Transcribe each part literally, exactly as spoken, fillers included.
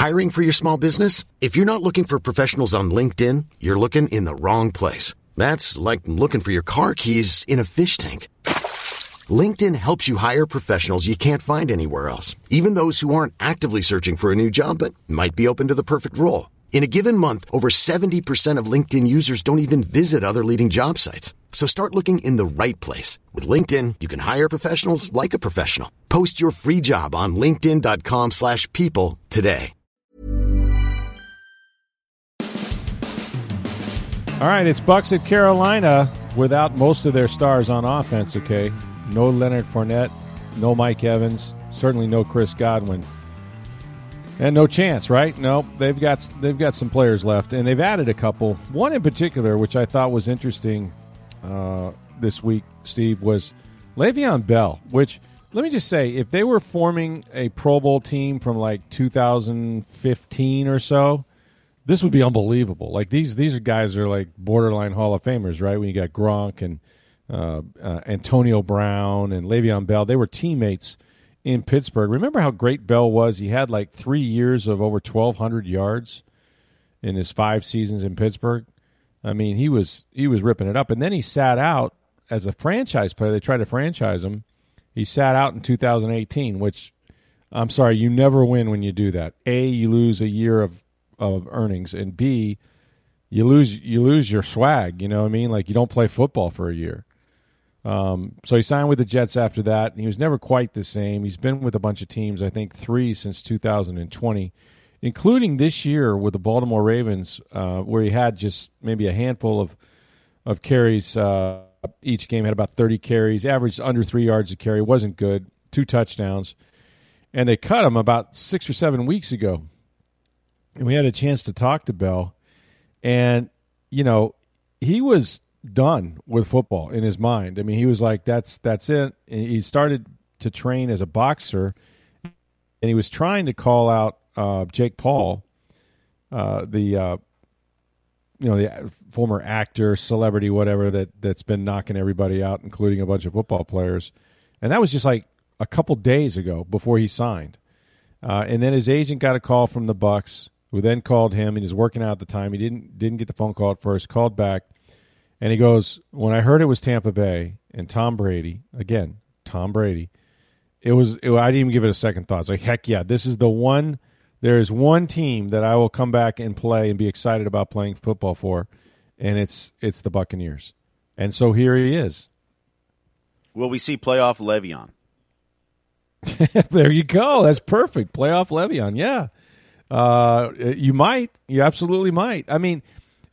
Hiring for your small business? If you're not looking for professionals on LinkedIn, you're looking in the wrong place. That's like looking for your car keys in a fish tank. LinkedIn helps you hire professionals you can't find anywhere else, even those who aren't actively searching for a new job but might be open to the perfect role. In a given month, over seventy percent of LinkedIn users don't even visit other leading job sites. So start looking in the right place. With LinkedIn, you can hire professionals like a professional. Post your free job on linkedin.com slash people today. All right, it's Bucks at Carolina without most of their stars on offense, okay? No Leonard Fournette, no Mike Evans, certainly no Chris Godwin. And no chance, right? No, they've got they've got some players left, and they've added a couple. One in particular, which I thought was interesting uh, this week, Steve, was Le'Veon Bell, which, let me just say, if they were forming a Pro Bowl team from like two thousand fifteen or so, this would be unbelievable. Like these these are guys that are like borderline Hall of Famers, right? When you got Gronk and uh, uh, Antonio Brown and Le'Veon Bell, they were teammates in Pittsburgh. Remember how great Bell was? He had like three years of over twelve hundred yards in his five seasons in Pittsburgh. I mean, he was he was ripping it up. And then he sat out as a franchise player. They tried to franchise him. He sat out in two thousand eighteen, which, I'm sorry, you never win when you do that. A, you lose a year of, of earnings, and B, you lose you lose your swag. You know what I mean? Like, you don't play football for a year. Um, so he signed with the Jets after that, and he was never quite the same. He's been with a bunch of teams, I think three since two thousand twenty, including this year with the Baltimore Ravens, uh, where he had just maybe a handful of of carries uh, each game, had about thirty carries, averaged under three yards a carry, wasn't good, two touchdowns. And they cut him about six or seven weeks ago. And we had a chance to talk to Bell, and, you know, he was done with football in his mind. I mean, he was like, that's that's it. And he started to train as a boxer, and he was trying to call out uh, Jake Paul, uh, the uh, you know the former actor, celebrity, whatever, that that's been knocking everybody out, including a bunch of football players. And that was just like a couple days ago before he signed. Uh, and then his agent got a call from the Bucks, who then called him, and he was working out at the time. He didn't didn't get the phone call at first, called back. And he goes, when I heard it was Tampa Bay and Tom Brady, again, Tom Brady, it was, it, I didn't even give it a second thought. It's like, heck yeah, this is the one, there is one team that I will come back and play and be excited about playing football for, and it's it's the Buccaneers. And so here he is. Will we see playoff Le'Veon? There you go. That's perfect. Playoff Le'Veon, yeah. Uh, you might. You absolutely might. I mean,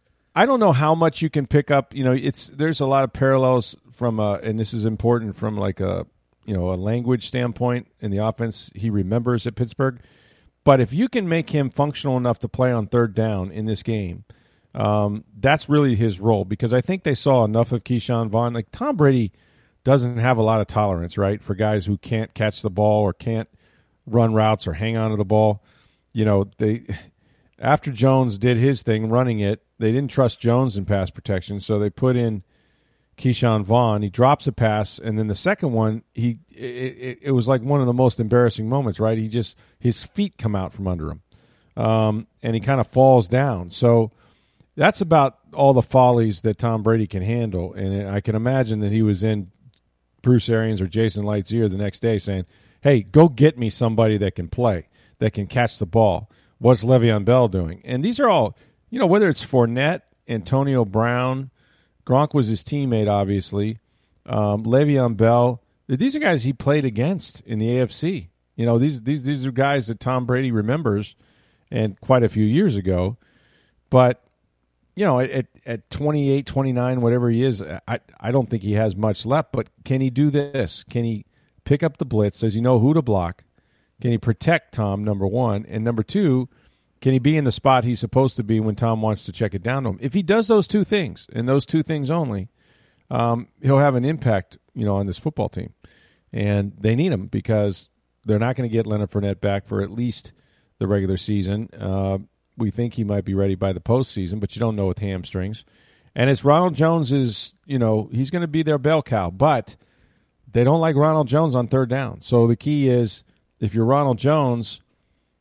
I don't know how much you can pick up. You know, it's there's a lot of parallels from, uh, and this is important from like a, you know, a language standpoint in the offense he remembers at Pittsburgh. But if you can make him functional enough to play on third down in this game, um, that's really his role, because I think they saw enough of Keyshawn Vaughn. Like, Tom Brady doesn't have a lot of tolerance, right, for guys who can't catch the ball or can't run routes or hang on to the ball. You know, they after Jones did his thing running it, they didn't trust Jones in pass protection, so they put in Keyshawn Vaughn. He drops a pass, and then the second one, he it, it was like one of the most embarrassing moments, right? He just his feet come out from under him, um, and he kind of falls down. So that's about all the follies that Tom Brady can handle, and I can imagine that he was in Bruce Arians or Jason Light's ear the next day saying, "Hey, go get me somebody that can play, that can catch the ball. What's Le'Veon Bell doing?" And these are all, you know, whether it's Fournette, Antonio Brown, Gronk was his teammate, obviously, um, Le'Veon Bell. These are guys he played against in the A F C. You know, these these these are guys that Tom Brady remembers, and quite a few years ago. But, you know, at at twenty-eight, twenty-nine, whatever he is, I, I don't think he has much left. But can he do this? Can he pick up the blitz? Does he know who to block? Can he protect Tom, number one? And number two, can he be in the spot he's supposed to be when Tom wants to check it down to him? If he does those two things, and those two things only, um, he'll have an impact, you know, on this football team. And they need him because they're not going to get Leonard Fournette back for at least the regular season. Uh, we think he might be ready by the postseason, but you don't know with hamstrings. And it's Ronald Jones is, you know, he's going to be their bell cow, but they don't like Ronald Jones on third down. So the key is, if you're Ronald Jones,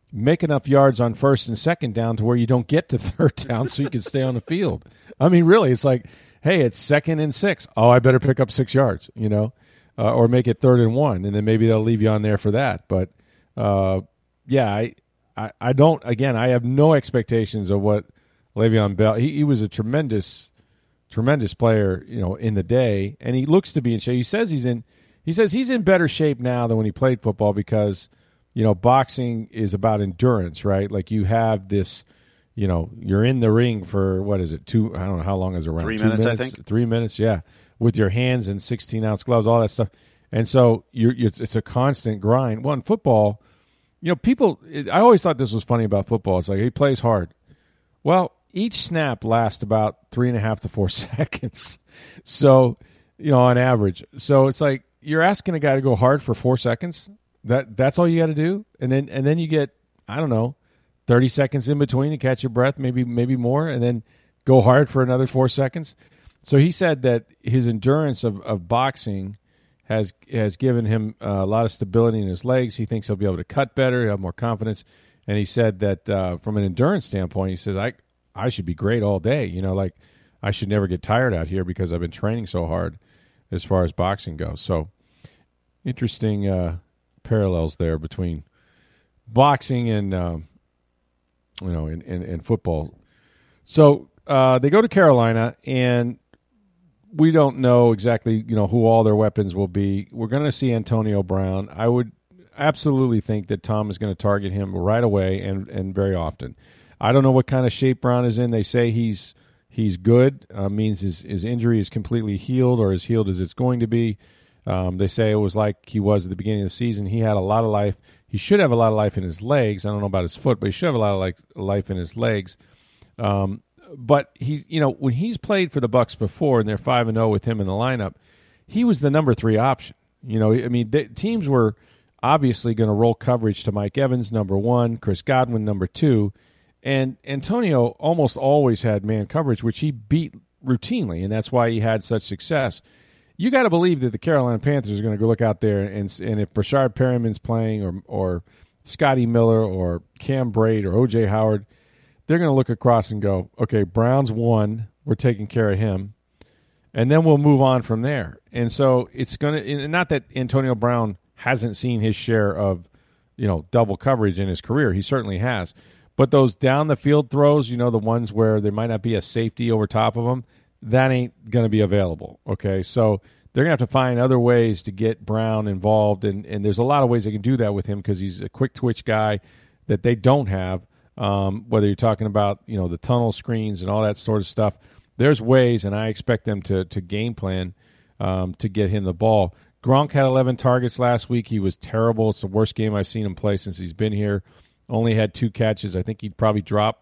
make enough yards on first and second down to where you don't get to third down so you can stay on the field. I mean, really, it's like, hey, it's second and six. Oh, I better pick up six yards, you know, uh, or make it third and one, and then maybe they'll leave you on there for that. But, uh, yeah, I, I, I don't, again, I have no expectations of what Le'Veon Bell, he, he was a tremendous, tremendous player, you know, in the day, and he looks to be in shape. He says he's in, he says he's in better shape now than when he played football because, you know, boxing is about endurance, right? Like you have this, you know, you're in the ring for, what is it, two, I don't know, how long is it around? Three Two minutes, minutes, I think. Three minutes, yeah, with your hands in sixteen-ounce gloves, all that stuff. And so you're, it's, it's a constant grind. Well, in football, you know, people, it, I always thought this was funny about football. It's like, he plays hard. Well, each snap lasts about three and a half to four seconds. So, you know, on average. So it's like, you're asking a guy to go hard for four seconds. That that's all you got to do, and then and then you get, I don't know, thirty seconds in between to catch your breath, maybe maybe more, and then go hard for another four seconds. So he said that his endurance of, of boxing has has given him uh, a lot of stability in his legs. He thinks he'll be able to cut better, have more confidence, and he said that uh, from an endurance standpoint, he says I I should be great all day. You know, like I should never get tired out here because I've been training so hard as far as boxing goes. So interesting. Uh, parallels there between boxing and um, you know in, in, in football. So uh, they go to Carolina, and we don't know exactly you know who all their weapons will be. We're going to see Antonio Brown. I would absolutely think that Tom is going to target him right away and, and very often. I don't know what kind of shape Brown is in. They say he's he's good, uh, means his, his injury is completely healed or as healed as it's going to be. Um, they say it was like he was at the beginning of the season. He had a lot of life. He should have a lot of life in his legs. I don't know about his foot, but he should have a lot of like life in his legs. Um, but he, you know, when he's played for the Bucs before, and they're five and zero with him in the lineup, he was the number three option. You know, I mean, they, teams were obviously going to roll coverage to Mike Evans, number one, Chris Godwin, number two, and Antonio almost always had man coverage, which he beat routinely, and that's why he had such success. You got to believe that the Carolina Panthers are going to go look out there, and and if Brashard Perriman's playing, or or Scotty Miller, or Cam Braid, or O J Howard, they're going to look across and go, okay, Brown's one, we're taking care of him, and then we'll move on from there. And so it's going to, not that Antonio Brown hasn't seen his share of, you know, double coverage in his career. He certainly has. But those down the field throws, you know, the ones where there might not be a safety over top of them, that ain't going to be available, okay? So they're going to have to find other ways to get Brown involved, and, and there's a lot of ways they can do that with him because he's a quick-twitch guy that they don't have, um, whether you're talking about, you know, the tunnel screens and all that sort of stuff. There's ways, and I expect them to, to game plan um, to get him the ball. Gronk had eleven targets last week. He was terrible. It's the worst game I've seen him play since he's been here. Only had two catches. I think he'd probably dropped,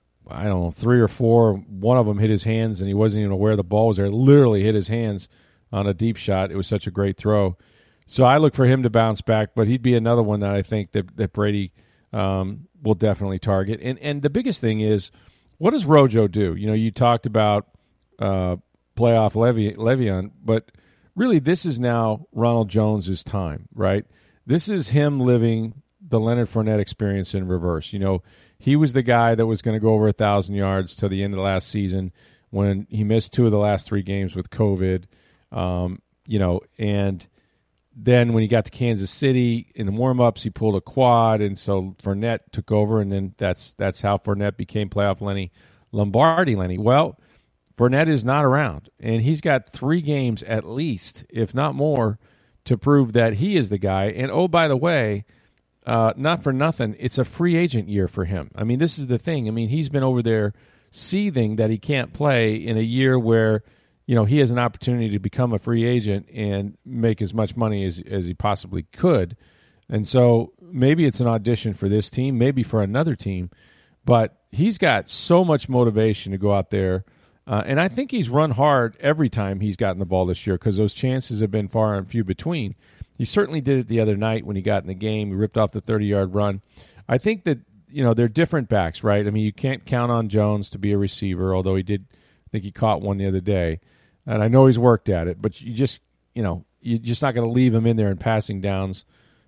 I don't know, three or four. One of them hit his hands, and he wasn't even aware the ball was there. It literally hit his hands on a deep shot. It was such a great throw. So I look for him to bounce back, but he'd be another one that I think that, that Brady um, will definitely target. And and the biggest thing is, what does Rojo do? You know, you talked about uh, playoff Levy, Le'Veon, but really this is now Ronald Jones' time, right? This is him living the Leonard Fournette experience in reverse. You know, he was the guy that was going to go over one thousand yards to the end of the last season when he missed two of the last three games with COVID. Um, you know, and then when he got to Kansas City in the warm-ups, he pulled a quad, and so Fournette took over, and then that's that's how Fournette became playoff Lenny, Lombardi Lenny. Well, Fournette is not around, and he's got three games at least, if not more, to prove that he is the guy. And, oh, by the way, uh, not for nothing, it's a free agent year for him. I mean, this is the thing. I mean, he's been over there seething that he can't play in a year where, you know, he has an opportunity to become a free agent and make as much money as as he possibly could. And so maybe it's an audition for this team, maybe for another team, but he's got so much motivation to go out there. Uh, and I think he's run hard every time he's gotten the ball this year because those chances have been far and few between. He certainly did it the other night when he got in the game. He ripped off the thirty-yard run. I think that, you know, they're different backs, right? I mean, you can't count on Jones to be a receiver, although he did, I think he caught one the other day. And I know he's worked at it, but you just, you know, you're just not going to leave him in there in passing downs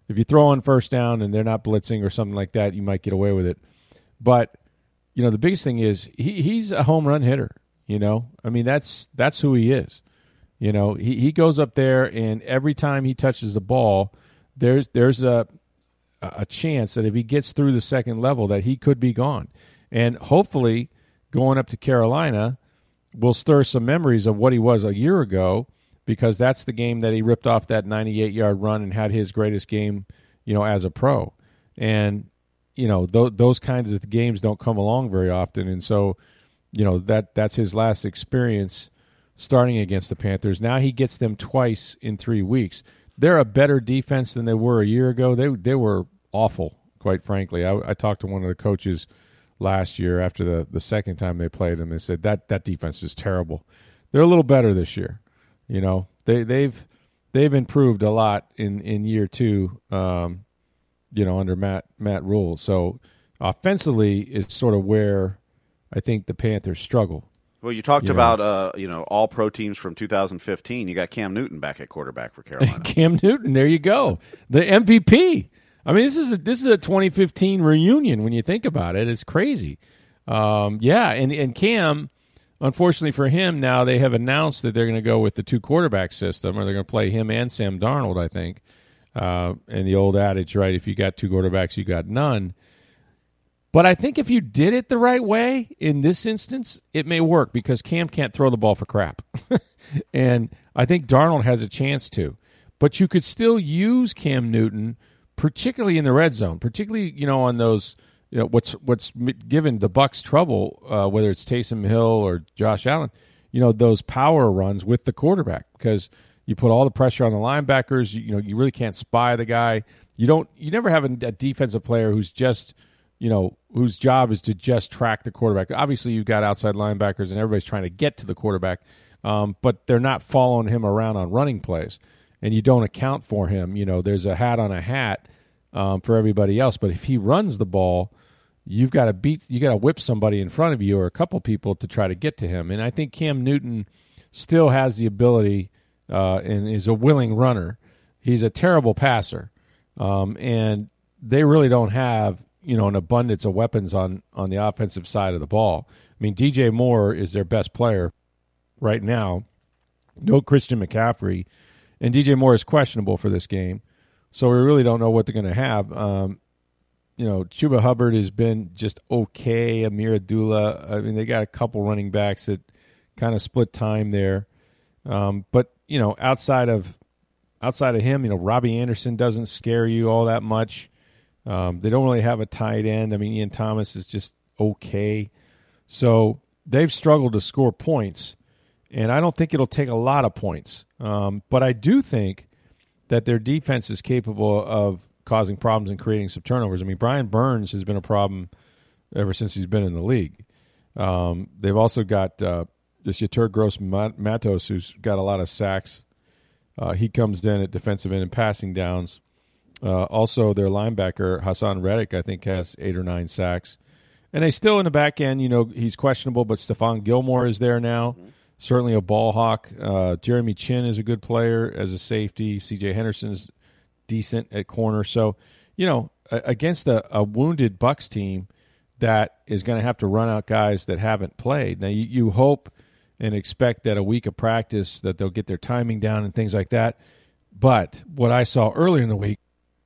if you throw on first down and they're not blitzing or something like that, you might get away with it. But, you know, the biggest thing is he, he's a home run hitter, you know. I mean, that's that's who he is. You know, he, he goes up there, and every time he touches the ball, there's there's a a chance that if he gets through the second level that he could be gone. And hopefully going up to Carolina will stir some memories of what he was a year ago, because that's the game that he ripped off that ninety-eight-yard run and had his greatest game, you know, as a pro. And, you know, th- those kinds of games don't come along very often. And so, you know, that that's his last experience starting against the Panthers. Now he gets them twice in three weeks. They're a better defense than they were a year ago. They they were awful, quite frankly. I, I talked to one of the coaches last year after the, the second time they played them. They said that that defense is terrible. They're a little better this year. You know, they they've they've improved a lot in, in year two. Um, you know, under Matt Matt Rule. So offensively is sort of where I think the Panthers struggle. Well, you talked you about know. uh, you know, all pro teams from two thousand fifteen. You got Cam Newton back at quarterback for Carolina. Cam Newton, there you go, the M V P. I mean, this is a, this is a twenty fifteen reunion when you think about it. It's crazy. Um, yeah, and and Cam, unfortunately for him, now they have announced that they're going to go with the two quarterback system, or they're going to play him and Sam Darnold, I think. Uh, and the old adage, right? If you got two quarterbacks, you got none. But I think if you did it the right way in this instance, it may work, because Cam can't throw the ball for crap. And I think Darnold has a chance to. But you could still use Cam Newton, particularly in the red zone, particularly, you know, on those, you know, what's what's given the Bucs trouble, uh, whether it's Taysom Hill or Josh Allen, you know, those power runs with the quarterback, because you put all the pressure on the linebackers. You, you know, you really can't spy the guy. You don't. You never have a, a defensive player who's just, you know, whose job is to just track the quarterback. Obviously, you've got outside linebackers, and everybody's trying to get to the quarterback, um, but they're not following him around on running plays, and you don't account for him. You know, there's a hat on a hat um, for everybody else, but if he runs the ball, you've got to beat, you got to whip somebody in front of you or a couple people to try to get to him. And I think Cam Newton still has the ability uh, and is a willing runner. He's a terrible passer, um, and they really don't have, you know, an abundance of weapons on, on the offensive side of the ball. I mean, D J Moore is their best player right now. No Christian McCaffrey, and D J Moore is questionable for this game, so we really don't know what they're going to have. Um, you know, Chuba Hubbard has been just okay. Amir Abdullah, I mean, they got a couple running backs that kind of split time there. Um, but, you know, outside of outside of him, you know, Robbie Anderson doesn't scare you all that much. Um, they don't really have a tight end. I mean, Ian Thomas is just okay. So they've struggled to score points, and I don't think it'll take a lot of points. Um, but I do think that their defense is capable of causing problems and creating some turnovers. I mean, Brian Burns has been a problem ever since he's been in the league. Um, they've also got uh, this Yetur Gross-Matos, who's got a lot of sacks. Uh, he comes in at defensive end and passing downs. Uh, also, their linebacker, Hassan Reddick, I think, has eight or nine sacks. And they still, in the back end, you know, he's questionable, but Stephon Gilmore is there now. Mm-hmm. Certainly a ball hawk. Uh, Jeremy Chin is a good player as a safety. C J Henderson's decent at corner. So, you know, against a, a wounded Bucs team that is going to have to run out guys that haven't played. Now, you, you hope and expect that a week of practice that they'll get their timing down and things like that. But what I saw earlier in the week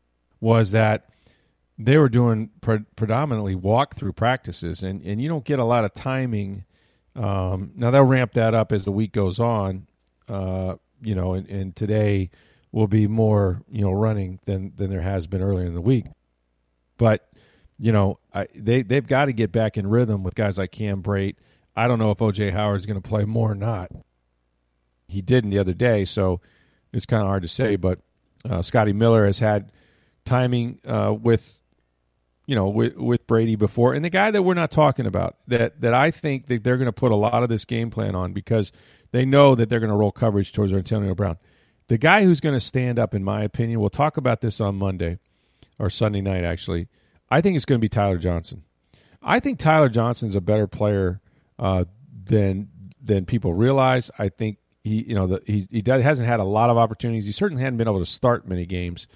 was that they were doing pre- predominantly walk-through practices, and, and you don't get a lot of timing. Um, now, they'll ramp that up as the week goes on, uh, you know, and, and today will be more, you know, running than, than there has been earlier in the week. But, you know, I, they, they've got to get back in rhythm with guys like Cam Brate. I don't know if O J Howard's going to play more or not. He didn't the other day, so it's kind of hard to say. But uh, Scotty Miller has had timing uh, with, you know, with, with Brady before. And the guy that we're not talking about, that, that I think that they're going to put a lot of this game plan on because they know that they're going to roll coverage towards Antonio Brown. The guy who's going to stand up, in my opinion, we'll talk about this on Monday or Sunday night, actually. I think it's going to be Tyler Johnson. I think Tyler Johnson's a better player uh, than than people realize. I think he, you know, the, he he does, hasn't had a lot of opportunities. He certainly hadn't been able to start many games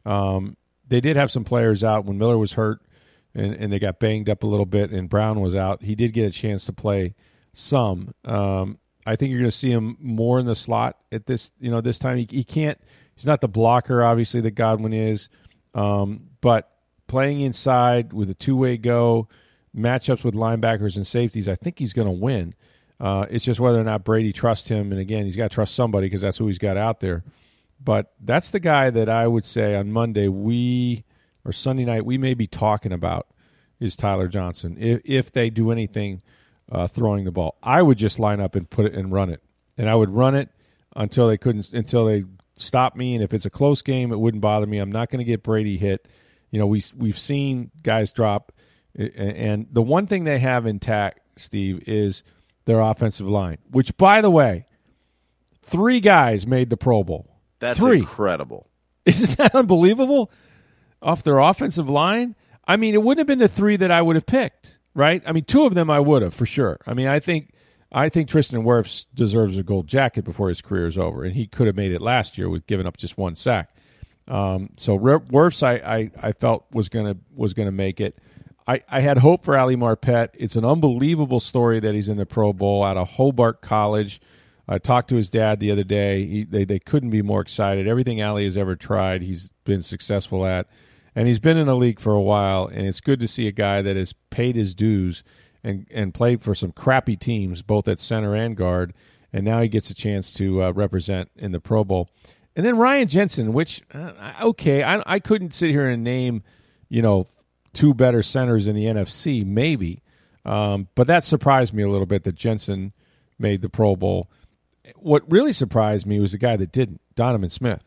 Um, they did have some players out when Miller was hurt, and, and they got banged up a little bit, and Brown was out. He did get a chance to play some. Um, I think you're going to see him more in the slot at this, you know, this time. He, he can't. He's not the blocker, obviously, that Godwin is, um, but playing inside with a two-way go, matchups with linebackers and safeties, I think he's going to win. Uh, it's just whether or not Brady trusts him, and again, he's got to trust somebody because that's who he's got out there. But that's the guy that I would say on Monday we or Sunday night we may be talking about is Tyler Johnson if if they do anything uh, throwing the ball. I would just line up and put it and run it, and I would run it until they couldn't until they stop me. And if it's a close game, it wouldn't bother me. I'm not going to get Brady hit. You know, we we've seen guys drop, and the one thing they have intact, Steve, is their offensive line. Which, by the way, three guys made the Pro Bowl. That's Three. Incredible. Isn't that unbelievable? Off their offensive line? I mean, it wouldn't have been the three that I would have picked, right? I mean, two of them I would have, for sure. I mean, I think I think Tristan Wirfs deserves a gold jacket before his career is over, and he could have made it last year with giving up just one sack. Um, so Wirfs, I, I, I felt was gonna was gonna make it. I, I had hope for Ali Marpet. It's an unbelievable story that he's in the Pro Bowl out of Hobart College. I talked to his dad the other day. He, they they couldn't be more excited. Everything Ali has ever tried, he's been successful at. And he's been in the league for a while, and it's good to see a guy that has paid his dues and, and played for some crappy teams, both at center and guard, and now he gets a chance to uh, represent in the Pro Bowl. And then Ryan Jensen, which, uh, okay, I, I couldn't sit here and name, you know, two better centers in the N F C, maybe. Um, but that surprised me a little bit that Jensen made the Pro Bowl. What really surprised me was the guy that didn't, Donovan Smith.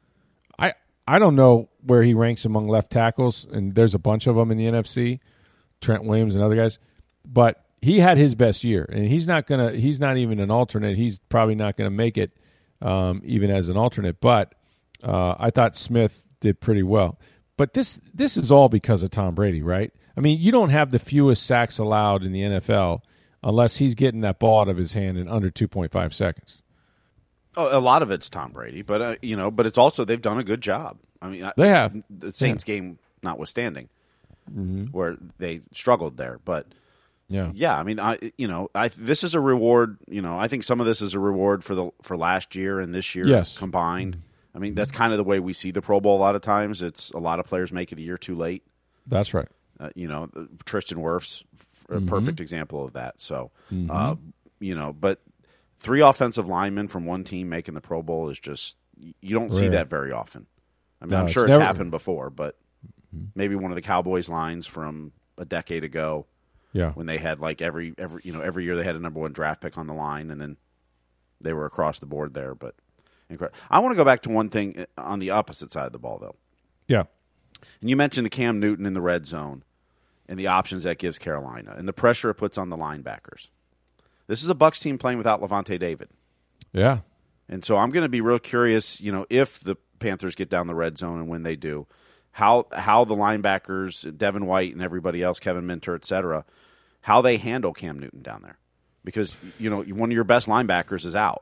I I don't know where he ranks among left tackles, and there's a bunch of them in the N F C, Trent Williams and other guys, but he had his best year, and he's not gonna. He's not even an alternate. He's probably not going to make it um, even as an alternate. But uh, I thought Smith did pretty well. But this this is all because of Tom Brady, right? I mean, you don't have the fewest sacks allowed in the N F L unless he's getting that ball out of his hand in under two point five seconds. Oh, a lot of it's Tom Brady, but uh, you know, but it's also they've done a good job. I mean, they have the Saints yeah. game notwithstanding, mm-hmm. where they struggled there, but yeah, yeah. I mean, I you know, I this is a reward. You know, I think some of this is a reward for the for last year and this year yes. combined. I mean, that's kind of the way we see the Pro Bowl a lot of times. It's a lot of players make it a year too late. That's right. Uh, you know, Tristan Wirfs, a mm-hmm. perfect example of that. So, mm-hmm. uh, you know, but three offensive linemen from one team making the Pro Bowl is just, you don't see Rare. that very often. I mean, No, I'm sure it's it's, never- happened before, but maybe one of the Cowboys lines from a decade ago Yeah. when they had like every, every, you know, every year they had a number one draft pick on the line and then they were across the board there. But incredible. I want to go back to one thing on the opposite side of the ball, though. Yeah. And you mentioned the Cam Newton in the red zone and the options that gives Carolina and the pressure it puts on the linebackers. This is a Bucs team playing without Levante David. Yeah. And so I'm going to be real curious, you know, if the Panthers get down the red zone and when they do, how how the linebackers, Devin White and everybody else, Kevin Minter, et cetera, how they handle Cam Newton down there. Because, you know, one of your best linebackers is out.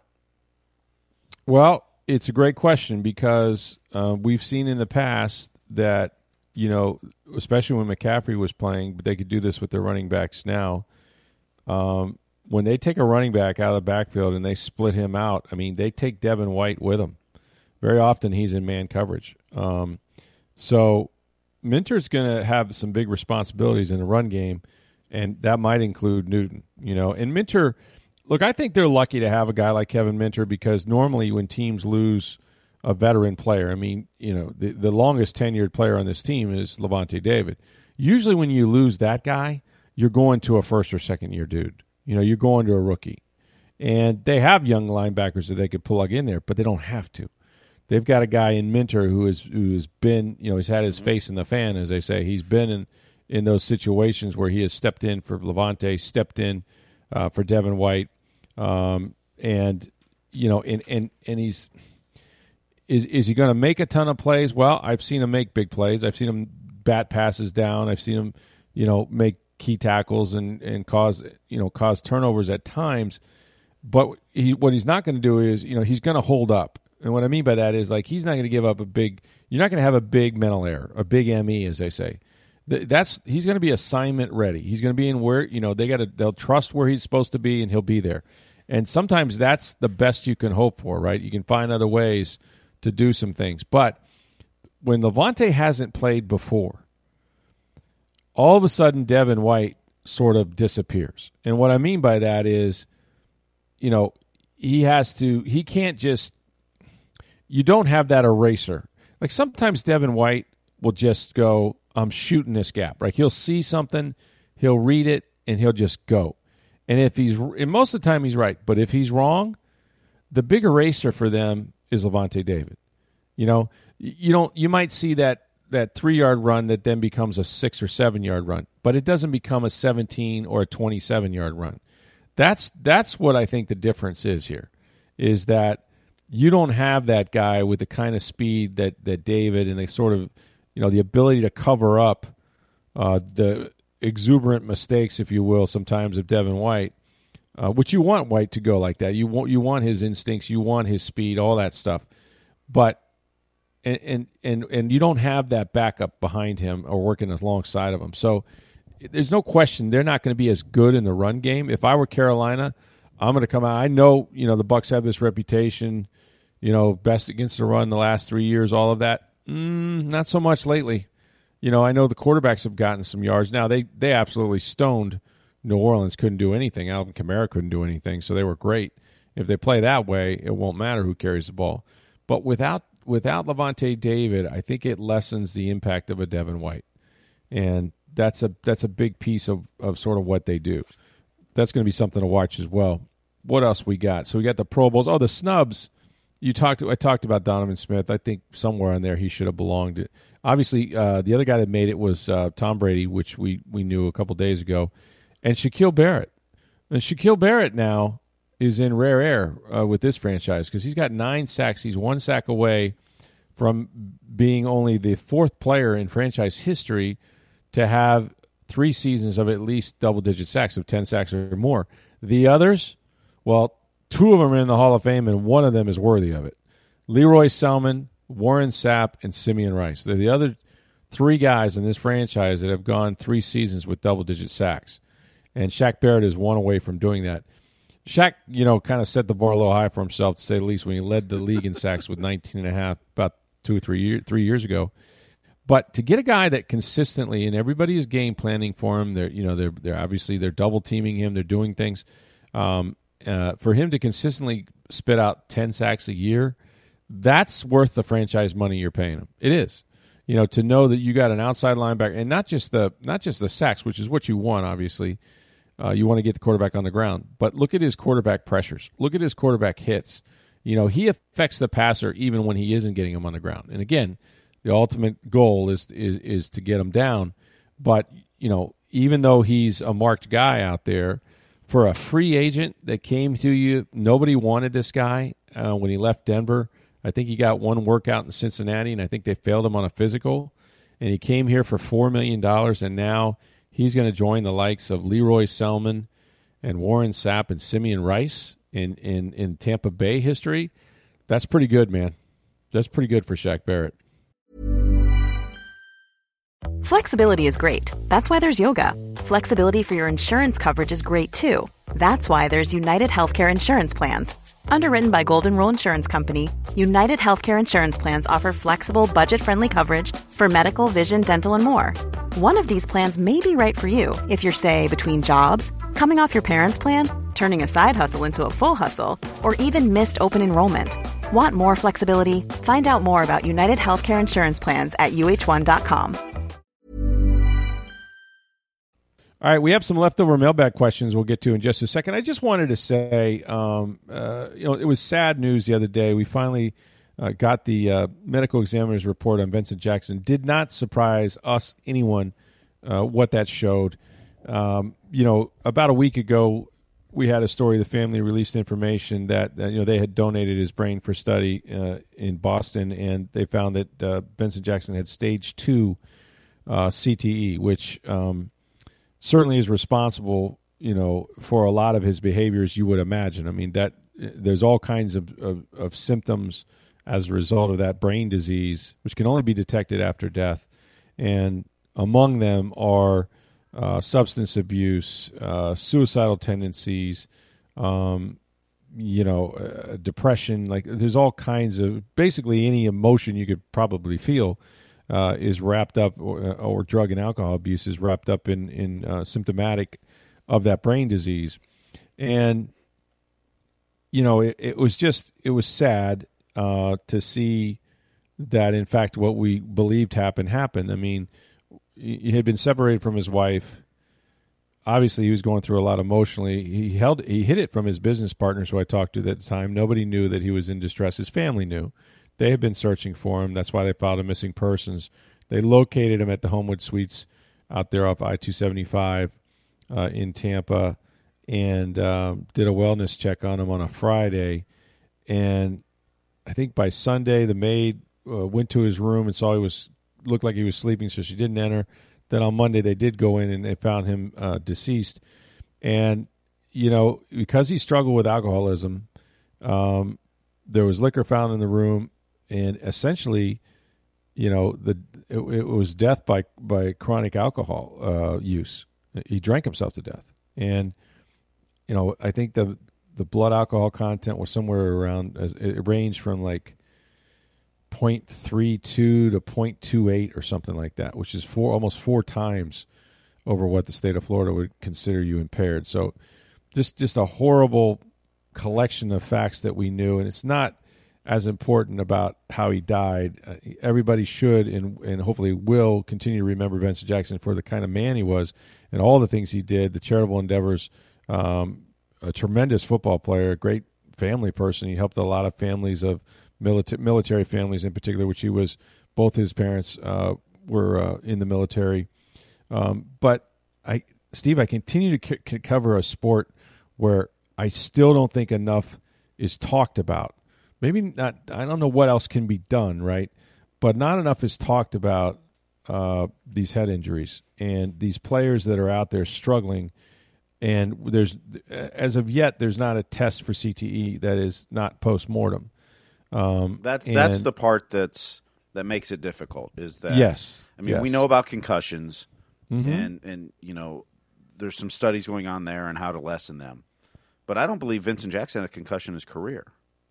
Well, it's a great question because uh, we've seen in the past that, you know, especially when McCaffrey was playing, but they could do this with their running backs now. Um, when they take a running back out of the backfield and they split him out, I mean, they take Devin White with them. Very often he's in man coverage. Um, so Minter's going to have some big responsibilities in the run game, and that might include Newton. You know, and Minter, look, I think they're lucky to have a guy like Kevin Minter because normally when teams lose a veteran player, I mean, you know, the, the longest tenured player on this team is Levante David. Usually when you lose that guy, you're going to a first or second year dude. You know, you're going to a rookie. And they have young linebackers that they could plug in there, but they don't have to. They've got a guy in Minter who is who has been, you know, he's had his face in the fan, as they say. He's been in, in those situations where he has stepped in for Levante, stepped in uh, for Devin White, um, and you know, and and and he's is is he going to make a ton of plays? Well, I've seen him make big plays. I've seen him bat passes down. I've seen him, you know, make key tackles and, and cause you know cause turnovers at times. But he, what he's not going to do is, you know, he's going to hold up. And what I mean by that is, like, he's not going to give up a big – you're not going to have a big mental error, a big M E, as they say. That's He's going to be assignment ready. He's going to be in where – you know, they got to – they'll trust where he's supposed to be, and he'll be there. And sometimes that's the best you can hope for, right? You can find other ways to do some things. But when Lavonte hasn't played before, all of a sudden Devin White sort of disappears. And what I mean by that is, you know, he has to – he can't just – you don't have that eraser. Like sometimes Devin White will just go, I'm shooting this gap. Right? He'll see something, he'll read it, and he'll just go. And if he's, and most of the time he's right, but if he's wrong, the big eraser for them is Lavonte David. You know, you don't, you might see that that three yard run that then becomes a six or seven yard run, but it doesn't become a seventeen or a twenty-seven yard run. That's that's what I think the difference is here, is that you don't have that guy with the kind of speed that, that David and they sort of, you know, the ability to cover up uh, the exuberant mistakes, if you will, sometimes of Devin White, uh, which you want White to go like that. You want you want his instincts, you want his speed, all that stuff. But and and and, and you don't have that backup behind him or working alongside of him. So there's no question they're not going to be as good in the run game. If I were Carolina, I'm going to come out. I know, you know, the Bucs have this reputation, you know, best against the run the last three years, all of that. Mm, not so much lately. You know, I know the quarterbacks have gotten some yards. Now, they, they absolutely stoned New Orleans, couldn't do anything. Alvin Kamara couldn't do anything, so they were great. If they play that way, it won't matter who carries the ball. But without without Lavonte David, I think it lessens the impact of a Devin White. And that's a that's a big piece of, of sort of what they do. That's going to be something to watch as well. What else we got? So we got the Pro Bowls. Oh, the snubs. You talked. I talked about Donovan Smith. I think somewhere in there he should have belonged. Obviously, uh, the other guy that made it was uh, Tom Brady, which we, we knew a couple days ago, and Shaquille Barrett. And Shaquille Barrett now is in rare air uh, with this franchise because he's got nine sacks. He's one sack away from being only the fourth player in franchise history to have three seasons of at least double-digit sacks, of ten sacks or more. The others, well, two of them are in the Hall of Fame, and one of them is worthy of it. Leroy Selman, Warren Sapp, and Simeon Rice. They're the other three guys in this franchise that have gone three seasons with double-digit sacks. And Shaq Barrett is one away from doing that. Shaq, you know, kind of set the bar a little high for himself, to say the least, when he led the league in sacks with nineteen and a half about two or three, year, three years ago. But to get a guy that consistently, and everybody is game planning for him, they're, you know, they're, they're obviously they're double teaming him, they're doing things. Um, uh, for him to consistently spit out ten sacks a year, that's worth the franchise money you're paying him. It is. You know, to know that you got an outside linebacker, and not just the not just the sacks, which is what you want, obviously. Uh, you want to get the quarterback on the ground. But look at his quarterback pressures. Look at his quarterback hits. You know, he affects the passer even when he isn't getting him on the ground. And again, the ultimate goal is is is to get him down. But, you know, even though he's a marked guy out there, for a free agent that came to you, nobody wanted this guy uh, when he left Denver. I think he got one workout in Cincinnati, and I think they failed him on a physical. And he came here for four million dollars, and now he's going to join the likes of Leroy Selman and Warren Sapp and Simeon Rice in, in, in Tampa Bay history. That's pretty good, man. That's pretty good for Shaq Barrett. Flexibility is great. That's why there's yoga. Flexibility for your insurance coverage is great, too. That's why there's United Healthcare Insurance Plans. Underwritten by Golden Rule Insurance Company, United Healthcare Insurance Plans offer flexible, budget-friendly coverage for medical, vision, dental, and more. One of these plans may be right for you if you're, say, between jobs, coming off your parents' plan, turning a side hustle into a full hustle, or even missed open enrollment. Want more flexibility? Find out more about United Healthcare Insurance Plans at U H one dot com. All right, we have some leftover mailbag questions we'll get to in just a second. I just wanted to say, um, uh, you know, it was sad news the other day. We finally uh, got the uh, medical examiner's report on Vincent Jackson. Did not surprise us, anyone, uh, what that showed. Um, you know, about a week ago, we had a story. The family released information that, uh, you know, they had donated his brain for study uh, in Boston, and they found that uh, Vincent Jackson had stage two uh, C T E, which um, certainly is responsible, you know, for a lot of his behaviors, you would imagine. I mean, that there's all kinds of, of, of symptoms as a result of that brain disease, which can only be detected after death. And among them are uh, substance abuse, uh, suicidal tendencies, um, you know, uh, depression. Like there's all kinds of, basically any emotion you could probably feel uh, is wrapped up, or, or drug and alcohol abuse is wrapped up in, in uh, symptomatic of that brain disease. And, you know, it, it was just, it was sad uh, to see that, in fact, what we believed happened, happened. I mean, he had been separated from his wife. Obviously, he was going through a lot emotionally. He held, he hid it from his business partners who I talked to at the time. Nobody knew that he was in distress. His family knew. They had been searching for him. That's why they filed a missing persons. They located him at the Homewood Suites out there off I two seventy-five uh, in Tampa, and um, did a wellness check on him on a Friday. And I think by Sunday, the maid uh, went to his room and saw he was looked like he was sleeping, so she didn't enter. Then on Monday, they did go in and they found him uh, deceased. And, you know, because he struggled with alcoholism, um, there was liquor found in the room, and essentially, you know, the it, it was death by, by chronic alcohol uh, use. He drank himself to death. And, you know, I think the the blood alcohol content was somewhere around, it ranged from like point three two to point two eight or something like that, which is four almost four times over what the state of Florida would consider you impaired. So just just a horrible collection of facts that we knew, and it's not as important about how he died. Uh, everybody should and, and hopefully will continue to remember Vincent Jackson for the kind of man he was and all the things he did, the charitable endeavors, um, a tremendous football player, a great family person. He helped a lot of families of Milita- military families in particular, which he was, both his parents uh, were uh, in the military. Um, but, I, Steve, I continue to c- cover a sport where I still don't think enough is talked about. Maybe not, I don't know what else can be done, right? But not enough is talked about uh, these head injuries and these players that are out there struggling. And there's, as of yet, there's not a test for C T E that is not post-mortem. Um, that's and, that's the part that's that makes it difficult. Is that yes? I mean, yes. we know about concussions, mm-hmm. and and you know, there's some studies going on there on how to lessen them. But I don't believe Vincent Jackson had a concussion in his career.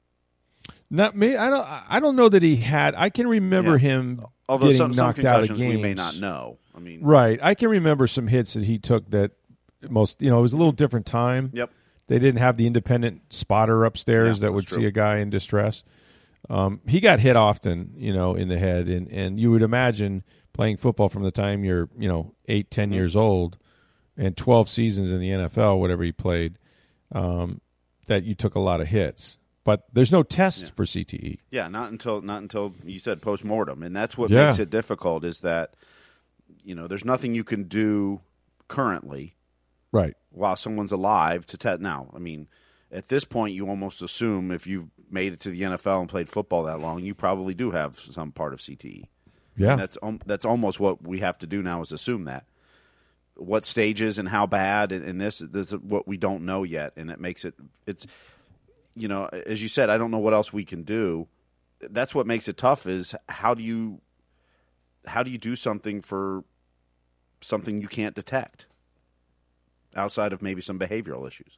Not me. I don't. I don't know that he had. I can remember yeah. him Although getting some, some knocked out of concussions games. we may not know. I mean, right. I can remember some hits that he took that most. You know, it was a little different time. Yep. They didn't have the independent spotter upstairs yeah, that would true. see a guy in distress. Um, he got hit often, you know, in the head, and, and you would imagine playing football from the time you're, you know, eight, ten mm-hmm. years old, and twelve seasons in the N F L, whatever he played, um, that you took a lot of hits. But there's no test yeah. for C T E. Yeah, not until not until you said post-mortem, and that's what yeah. makes it difficult. Is that, you know, there's nothing you can do currently, right, while someone's alive to test. Now, I mean, at this point, you almost assume if you've made it to the N F L and played football that long, you probably do have some part of C T E. Yeah, and that's um, that's almost what we have to do now is assume that. What stages and how bad, and, and this, this is what we don't know yet, and it makes it it's. You know, as you said, I don't know what else we can do. That's what makes it tough. Is how do you how do you do something for something you can't detect outside of maybe some behavioral issues?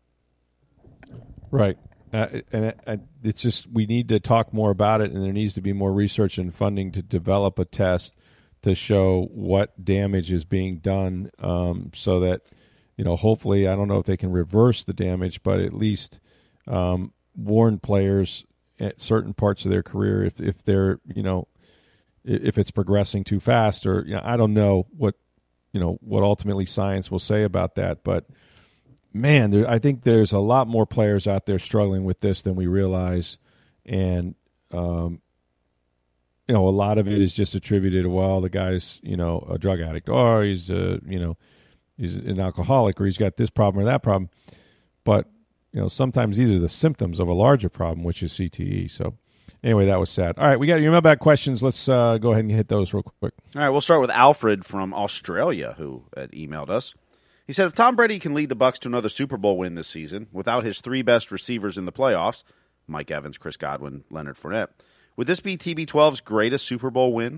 Right. Uh, and it, uh, it's just we need to talk more about it, and there needs to be more research and funding to develop a test to show what damage is being done, um, so that, you know, hopefully, I don't know if they can reverse the damage, but at least um, warn players at certain parts of their career if if they're, you know, if it's progressing too fast, or, you know, I don't know what, you know, what ultimately science will say about that, but. Man, there, I think there's a lot more players out there struggling with this than we realize, and um, you know, a lot of it is just attributed to, well, the guy's, you know, a drug addict, or he's a, you know, he's an alcoholic, or he's got this problem or that problem. But, you know, sometimes these are the symptoms of a larger problem, which is C T E. So anyway, that was sad. All right, we got your mailbag questions. Let's uh, go ahead and hit those real quick. All right, we'll start with Alfred from Australia, who had emailed us. He said, if Tom Brady can lead the Bucs to another Super Bowl win this season without his three best receivers in the playoffs, Mike Evans, Chris Godwin, Leonard Fournette. Would this be T B twelve's greatest Super Bowl win?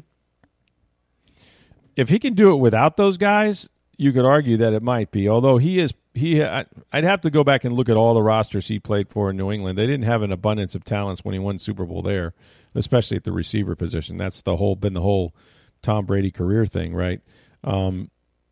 If he can do it without those guys, you could argue that it might be. Although he is, he, I'd have to go back and look at all the rosters he played for in New England. They didn't have an abundance of talents when he won Super Bowl there, especially at the receiver position. That's the whole been the whole Tom Brady career thing, right? Um,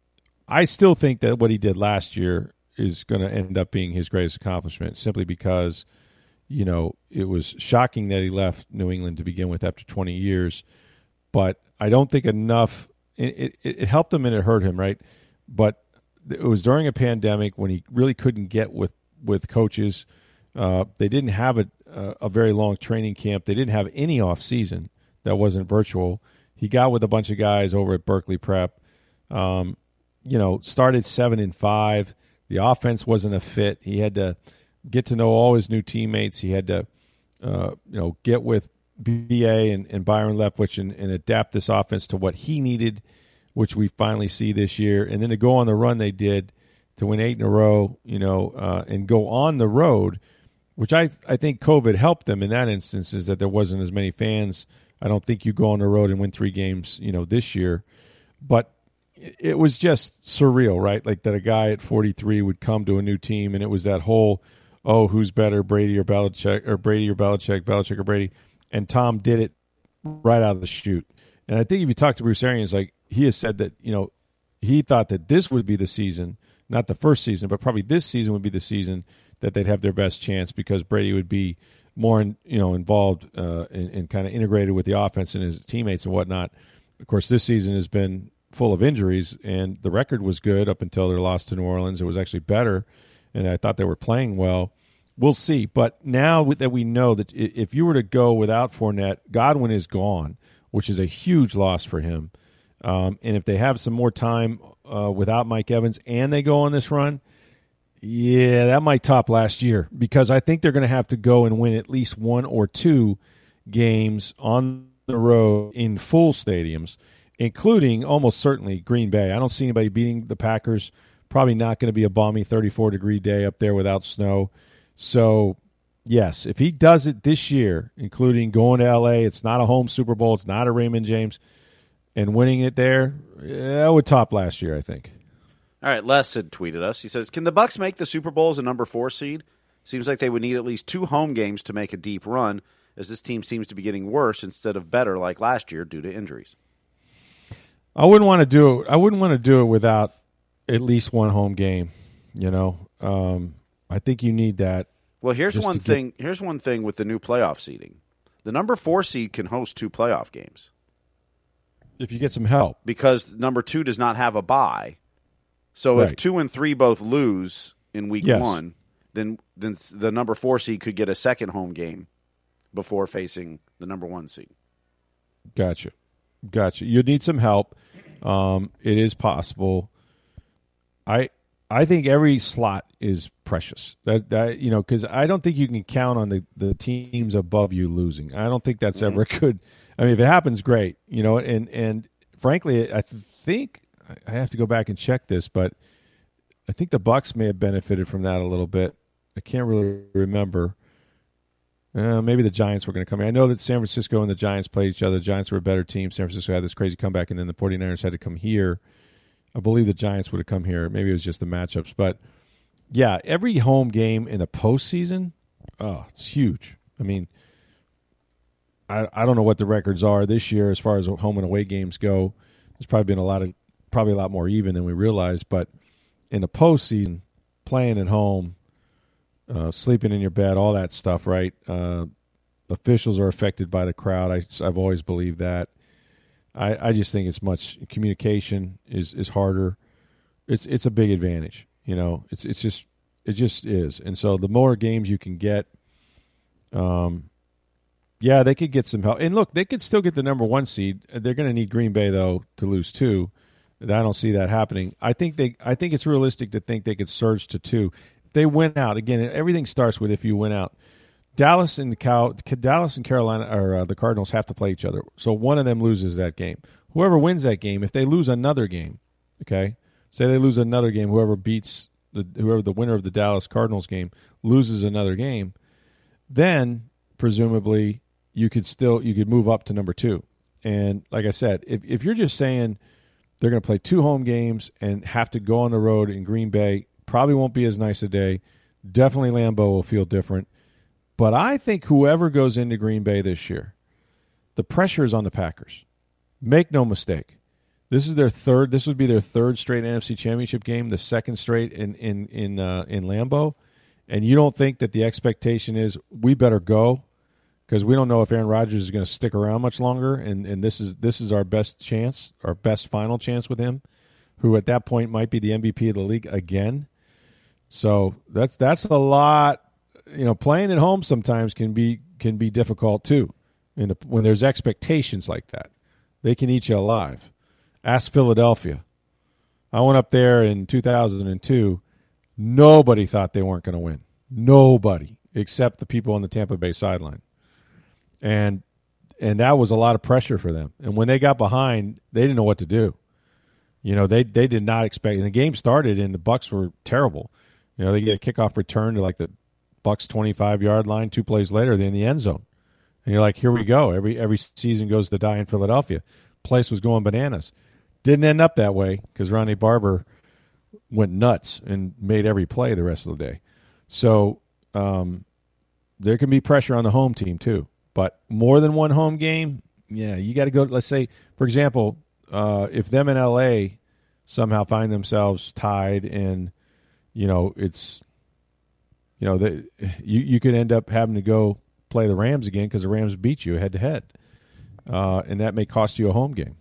I still think that what he did last year is going to end up being his greatest accomplishment, simply because, you know, it was shocking that he left New England to begin with after twenty years. But I don't think enough. It, it, it helped him and it hurt him, right? But it was during a pandemic when he really couldn't get with, with coaches. Uh, they didn't have a, a very long training camp. They didn't have any off season that wasn't virtual. He got with a bunch of guys over at Berkeley Prep. Um, you know, started seven and five. The offense wasn't a fit. He had to get to know all his new teammates. He had to, uh, you know, get with B A and, and Byron Leftwich and, and adapt this offense to what he needed, which we finally see this year. And then to go on the run they did to win eight in a row, you know, uh, and go on the road, which I I think COVID helped them in that instance, is that there wasn't as many fans. I don't think you go on the road and win three games, you know, this year. But it was just surreal, right? Like that a guy at forty-three would come to a new team, and it was that whole, oh, who's better, Brady or Belichick, or Brady or Belichick, Belichick or Brady. And Tom did it right out of the chute. And I think if you talk to Bruce Arians, like he has said that, you know, he thought that this would be the season, not the first season, but probably this season would be the season that they'd have their best chance, because Brady would be more, in, you know, involved uh, and, and kind of integrated with the offense and his teammates and whatnot. Of course, this season has been full of injuries, and the record was good up until their loss to New Orleans. It was actually better, and I thought they were playing well. We'll see. But now that we know that if you were to go without Fournette, Godwin is gone, which is a huge loss for him. Um, and if they have some more time uh, without Mike Evans and they go on this run, yeah, that might top last year, because I think they're going to have to go and win at least one or two games on the road in full stadiums, including almost certainly Green Bay. I don't see anybody beating the Packers. Probably not going to be a balmy thirty-four degree day up there without snow. So, yes, if he does it this year, including going to L A, it's not a home Super Bowl, it's not a Raymond James, and winning it there, that would top last year, I think. All right, Les had tweeted us. He says, can the Bucs make the Super Bowl as a number four seed? Seems like they would need at least two home games to make a deep run, as this team seems to be getting worse instead of better like last year due to injuries. I wouldn't want to do it. I wouldn't want to do it without at least one home game, you know. Um, I think you need that. Well, here's one thing. Get... Here's one thing with the new playoff seeding. The number four seed can host two playoff games if you get some help, because number two does not have a bye. So right. if two and three both lose in week yes. one, then then the number four seed could get a second home game before facing the number one seed. Gotcha, gotcha. You need some help. Um, it is possible. I. I think every slot is precious. That that you know, because I don't think you can count on the, the teams above you losing. I don't think that's mm-hmm. ever good. I mean, if it happens, great. You know, and and frankly, I think I have to go back and check this, but I think the Bucs may have benefited from that a little bit. I can't really remember. Uh, maybe the Giants were going to come in. I know that San Francisco and the Giants played each other. The Giants were a better team. San Francisco had this crazy comeback, and then the 49ers had to come here. I believe the Giants would have come here. Maybe it was just the matchups. But, yeah, every home game in the postseason, oh, it's huge. I mean, I I don't know what the records are this year as far as home and away games go. There's probably been a lot of probably a lot more even than we realized. But in the postseason, playing at home, uh, sleeping in your bed, all that stuff, right? Uh, officials are affected by the crowd. I, I've always believed that. I, I just think it's much communication is, is harder. It's it's a big advantage, you know. It's it's just it just is, and so the more games you can get, um, yeah, they could get some help. And look, they could still get the number one seed. They're going to need Green Bay though to lose two. I don't see that happening. I think they I think it's realistic to think they could surge to two. If they win out again, everything starts with if you win out. Dallas and the Cow, Dallas and Carolina, or uh, the Cardinals have to play each other. So one of them loses that game. Whoever wins that game, if they lose another game, okay, say they lose another game, whoever beats the whoever the winner of the Dallas Cardinals game loses another game, then presumably you could still you could move up to number two. And like I said, if if you're just saying they're going to play two home games and have to go on the road in Green Bay, probably won't be as nice a day. Definitely Lambeau will feel different. But I think whoever goes into Green Bay this year, the pressure is on the Packers. Make no mistake. This is their third. This would be their third straight N F C Championship game, the second straight in in in uh, in Lambeau. And you don't think that the expectation is we better go because we don't know if Aaron Rodgers is going to stick around much longer, and, and this is this is our best chance, our best final chance with him, who at that point might be the M V P of the league again. So that's that's a lot. You know, playing at home sometimes can be can be difficult too. In the, when there's expectations like that, they can eat you alive. Ask Philadelphia. I went up there in two thousand two. Nobody thought they weren't going to win. Nobody, except the people on the Tampa Bay sideline. And and that was a lot of pressure for them. And when they got behind, they didn't know what to do. You know, they they did not expect. And the game started, and the Bucs were terrible. You know, they get a kickoff return to like the Bucs twenty-five-yard line. Two plays later, they're in the end zone. And you're like, here we go. Every every season goes to die in Philadelphia. Place was going bananas. Didn't end up that way because Ronnie Barber went nuts and made every play the rest of the day. So um, there can be pressure on the home team too. But more than one home game, yeah, you got to go. Let's say, for example, uh, if them in L A somehow find themselves tied and, you know, it's, you know, they, you, you could end up having to go play the Rams again because the Rams beat you head-to-head. Uh, and that may cost you a home game.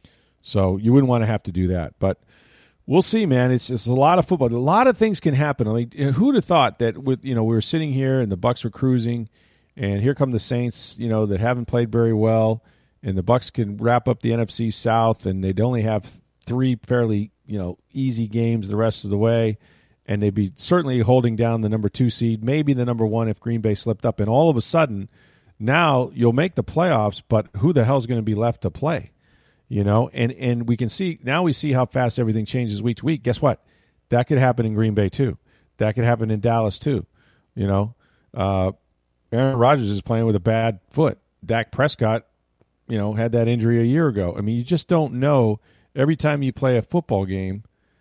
So you wouldn't want to have to do that. But we'll see, man. It's just a lot of football. A lot of things can happen. I mean, who would have thought that with, you know, we were sitting here and the Bucs were cruising, and here come the Saints, you know, that haven't played very well, and the Bucs can wrap up the N F C South, and they'd only have three fairly, you know, easy games the rest of the way, and they'd be certainly holding down the number two seed, maybe the number one if Green Bay slipped up. And all of a sudden, now you'll make the playoffs, but who the hell's going to be left to play? You know, and, and we can see, now we see how fast everything changes week to week. Guess what? That could happen in Green Bay too. That could happen in Dallas too. You know, uh, Aaron Rodgers is playing with a bad foot. Dak Prescott, you know, had that injury a year ago. I mean, you just don't know. Every time you play a football game,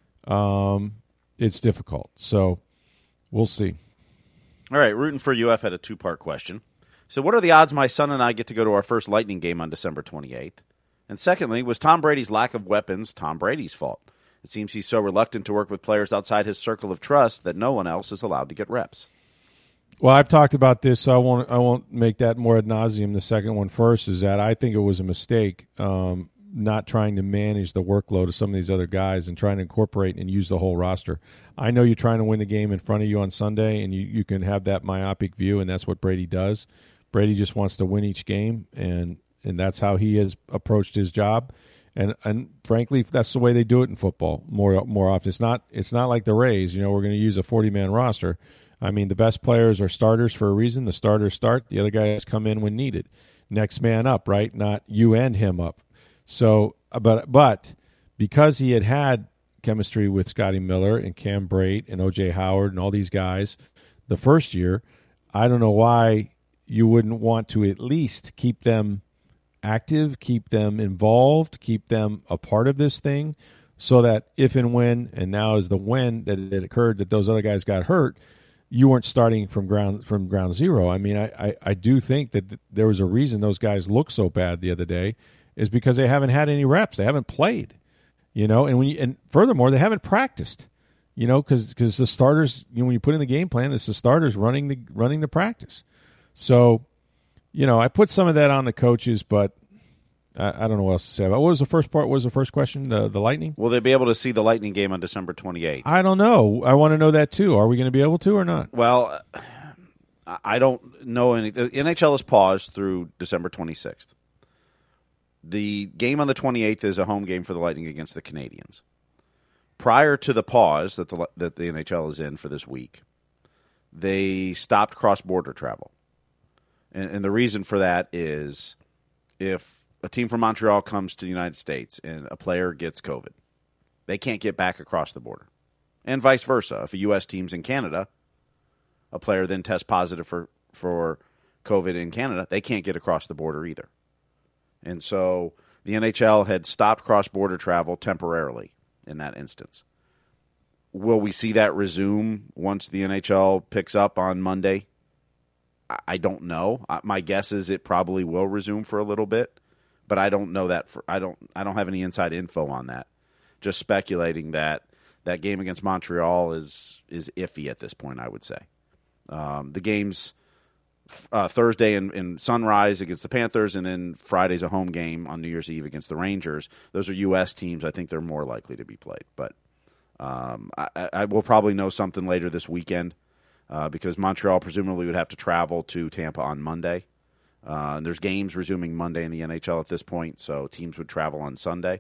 um, it's difficult. So we'll see. All right, Rooting for U F had a two-part question. So what are the odds my son and I get to go to our first Lightning game on December twenty-eighth? And secondly, was Tom Brady's lack of weapons Tom Brady's fault? It seems he's so reluctant to work with players outside his circle of trust that no one else is allowed to get reps. Well, I've talked about this, so I won't I won't make that more ad nauseum. The second one first is that I think it was a mistake um, not trying to manage the workload of some of these other guys and trying to incorporate and use the whole roster. I know you're trying to win the game in front of you on Sunday, and you, you can have that myopic view, and that's what Brady does. Brady just wants to win each game, and and that's how he has approached his job. And and frankly, that's the way they do it in football more more often. It's not it's not like the Rays. You know, we're going to use a forty-man roster. I mean, the best players are starters for a reason. The starters start. The other guys come in when needed. Next man up, right? Not you and him up. So, but but because he had had chemistry with Scotty Miller and Cam Brate and O J Howard and all these guys the first year, I don't know why you wouldn't want to at least keep them active, keep them involved, keep them a part of this thing, so that if and when, and now is the when that it occurred that those other guys got hurt, you weren't starting from ground from ground zero. I mean, I, I, I do think that th- there was a reason those guys looked so bad the other day, is because they haven't had any reps, they haven't played, you know, and when you, and furthermore, they haven't practiced, you know, because because the starters, you know, when you put in the game plan, it's the starters running the running the practice. So, you know, I put some of that on the coaches, but I, I don't know what else to say about it. What was the first part? What was the first question? The the Lightning? Will they be able to see the Lightning game on December twenty-eighth? I don't know. I want to know that too. Are we going to be able to or not? Well, I don't know any. The N H L is paused through December twenty-sixth. The game on the twenty-eighth is a home game for the Lightning against the Canadiens. Prior to the pause that the that the N H L is in for this week, they stopped cross-border travel. And, and the reason for that is if a team from Montreal comes to the United States and a player gets COVID, they can't get back across the border. And vice versa. If a U S team's in Canada, a player then tests positive for, for COVID in Canada, they can't get across the border either. And so the N H L had stopped cross-border travel temporarily in that instance. Will we see that resume once the N H L picks up on Monday? I don't know. My guess is it probably will resume for a little bit, but I don't know that. For, I don't. I don't have any inside info on that. Just speculating that that game against Montreal is is iffy at this point, I would say. Um, the game's uh, Thursday in, in Sunrise against the Panthers, and then Friday's a home game on New Year's Eve against the Rangers. Those are U S teams. I think they're more likely to be played. But um, I, I will probably know something later this weekend uh, because Montreal presumably would have to travel to Tampa on Monday. Uh, and there's games resuming Monday in the N H L at this point, so teams would travel on Sunday.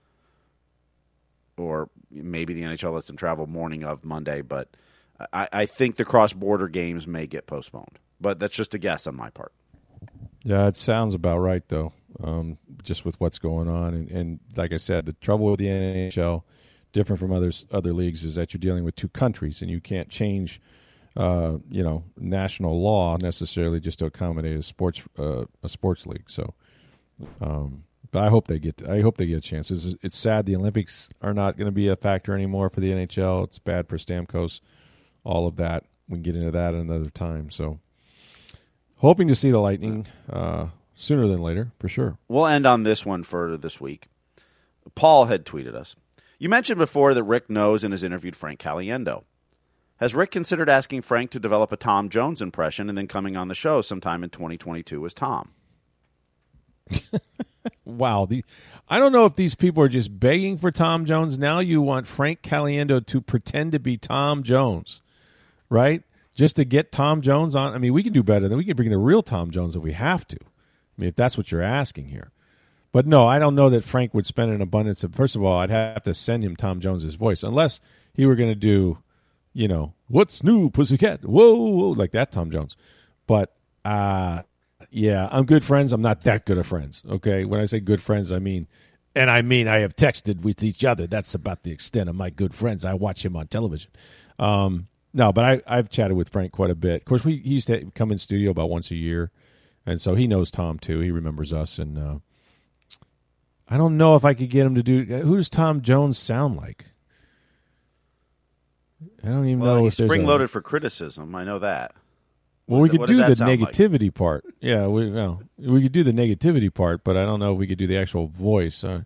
Or maybe the N H L lets them travel morning of Monday, but I, I think the cross-border games may get postponed. But that's just a guess on my part. Yeah, it sounds about right, though, um, just with what's going on. And, and like I said, the trouble with the N H L, different from others, other leagues, is that you're dealing with two countries, and you can't change uh, you know, national law necessarily just to accommodate a sports uh, a sports league. So um, but I hope they get I hope they get a chance. It's, it's sad the Olympics are not going to be a factor anymore for the N H L. It's bad for Stamkos, all of that. We can get into that another time. So hoping to see the Lightning uh, sooner than later, for sure. We'll end on this one for this week. Paul had tweeted us. You mentioned before that Rick knows and has interviewed Frank Caliendo. Has Rick considered asking Frank to develop a Tom Jones impression and then coming on the show sometime in twenty twenty-two as Tom? Wow. The, I don't know if these people are just begging for Tom Jones. Now you want Frank Caliendo to pretend to be Tom Jones, right? Just to get Tom Jones on. I mean, we can do better than we can bring the real Tom Jones if we have to. I mean, if that's what you're asking here. But no, I don't know that Frank would spend an abundance of, first of all, I'd have to send him Tom Jones's voice, unless he were going to do, you know, what's new, pussycat? Whoa, whoa, like that Tom Jones. But, uh, yeah, I'm good friends. I'm not that good of friends, okay? When I say good friends, I mean, and I mean I have texted with each other. That's about the extent of my good friends. I watch him on television. Um, no, but I, I've chatted with Frank quite a bit. Of course, we he used to come in studio about once a year, and so he knows Tom, too. He remembers us, and uh, I don't know if I could get him to do, who does Tom Jones sound like? I don't even well, know he's if there's spring-loaded a, for criticism. I know that. Well, what we that, could do the negativity like? part. Yeah, we well, we could do the negativity part, but I don't know if we could do the actual voice. Uh,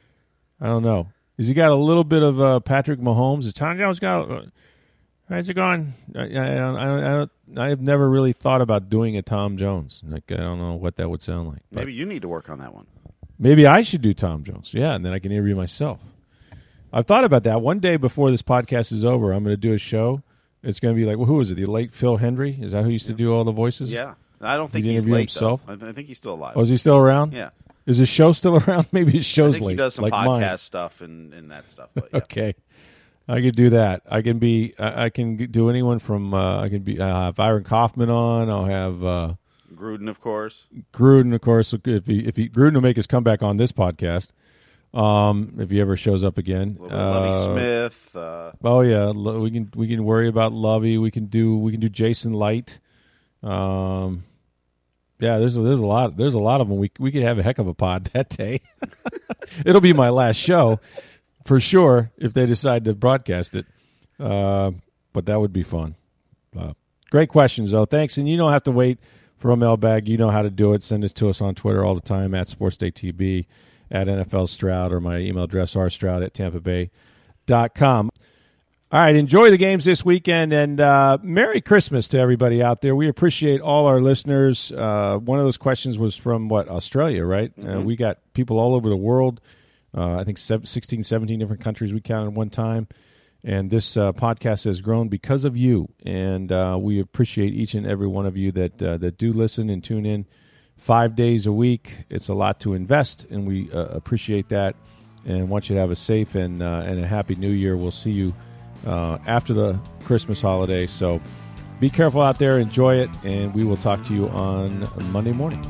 I don't know. Has he got a little bit of uh, Patrick Mahomes? Has Tom Jones got? Uh, how's it going? I, I, don't, I, don't, I, don't, I have never really thought about doing a Tom Jones. Like I don't know what that would sound like. Maybe you need to work on that one. Maybe I should do Tom Jones. Yeah, and then I can interview myself. I've thought about that. One day before this podcast is over, I'm going to do a show. It's going to be like, well, who is it? The late Phil Hendry? Is that who used to do all the voices? Yeah. I don't think He'd he's interview late, himself? though. I, th- I think he's still alive. Oh, is he still around? Yeah. Is his show still around? Maybe his I show's think late. he does some like podcast mine. stuff and, and that stuff. But yeah. Okay. I could do that. I can be. I, I can do anyone from. Uh, I can be. I have Byron Kaufman on. I'll have uh, Gruden, of course. Gruden, of course. If he, if he, Gruden will make his comeback on this podcast, um, if he ever shows up again. A little bit of Lovie Uh, Smith. Uh, Oh yeah, Lo- we can we can worry about Lovey. We can do we can do Jason Light. Um, yeah, there's a, there's a lot there's a lot of them. We we could have a heck of a pod that day. It'll be my last show for sure if they decide to broadcast it. Uh, but that would be fun. Uh, great questions though. Thanks, and you don't have to wait for a mailbag. You know how to do it. Send it to us on Twitter all the time at SportsDayTB, at N F L Stroud, or my email address r stroud at tampa bay dot com. All right, enjoy the games this weekend, and uh, Merry Christmas to everybody out there. We appreciate all our listeners. Uh, one of those questions was from, what, Australia, right? Mm-hmm. Uh, we got people all over the world. Uh, I think sixteen, seventeen different countries we counted one time. And this uh, podcast has grown because of you, and uh, we appreciate each and every one of you that uh, that do listen and tune in five days a week. It's a lot to invest, and we uh, appreciate that and want you to have a safe and, uh, and a happy New Year. We'll see you Uh, after the Christmas holiday. So be careful out there, enjoy it, and we will talk to you on Monday morning.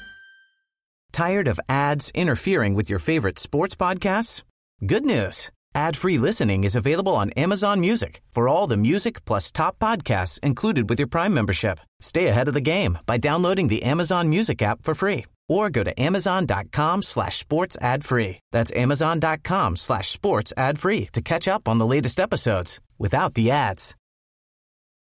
Tired of ads interfering with your favorite sports podcasts? Good news. Ad-free listening is available on Amazon Music for all the music plus top podcasts included with your Prime membership. Stay ahead of the game by downloading the Amazon Music app for free or go to amazon.com slash sports ad free. That's amazon.com slash sports ad free to catch up on the latest episodes without the ads.